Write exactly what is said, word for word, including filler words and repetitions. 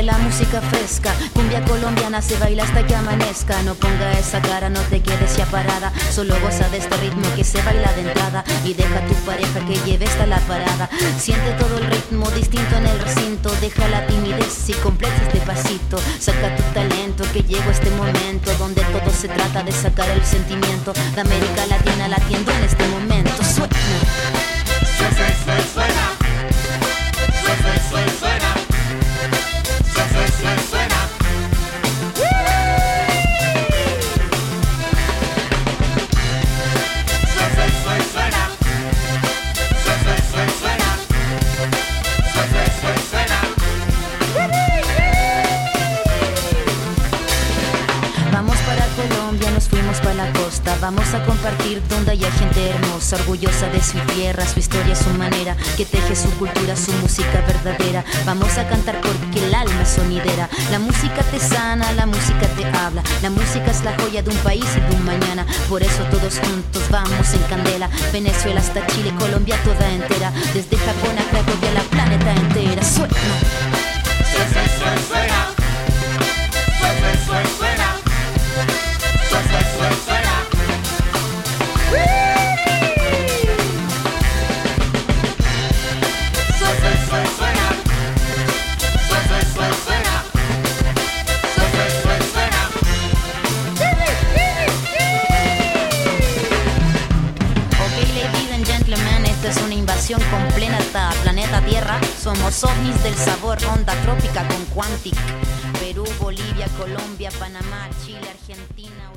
la música fresca, cumbia colombiana se baila hasta que amanezca. No ponga esa cara, no te quedes ya parada, solo goza de este ritmo que se baila de entrada. Y deja a tu pareja que lleve hasta la parada. Siente todo el ritmo distinto en el recinto. Deja la timidez y completa este pasito. Saca tu talento que llegó este momento donde todo se trata de sacar el sentimiento de América Latina latiendo en este momento. Suena. Suena, suena, suena. Suena, suena, suena. Suena, suena, suena. Vamos para Colombia, nos fuimos para la costa. Vamos a compartir donde haya gente hermosa, orgullosa de su tierra, su historia, su manera, que teje su cultura, su música verdadera. Vamos a cantar porque el alma es sonidera. La música te sana, la música te habla. La música es la joya de un país y de un mañana. Por eso todos juntos vamos en candela. Venezuela hasta Chile, Colombia toda entera. Desde Japón a Cracovia, la planeta entera. Suena. Suena, suena, suena. Suena, suena, suena. Suena, suena, suena. Es una invasión con planeta, planeta Tierra. Somos ovnis del sabor, onda trópica con Quantic. Perú, Bolivia, Colombia, Panamá, Chile, Argentina.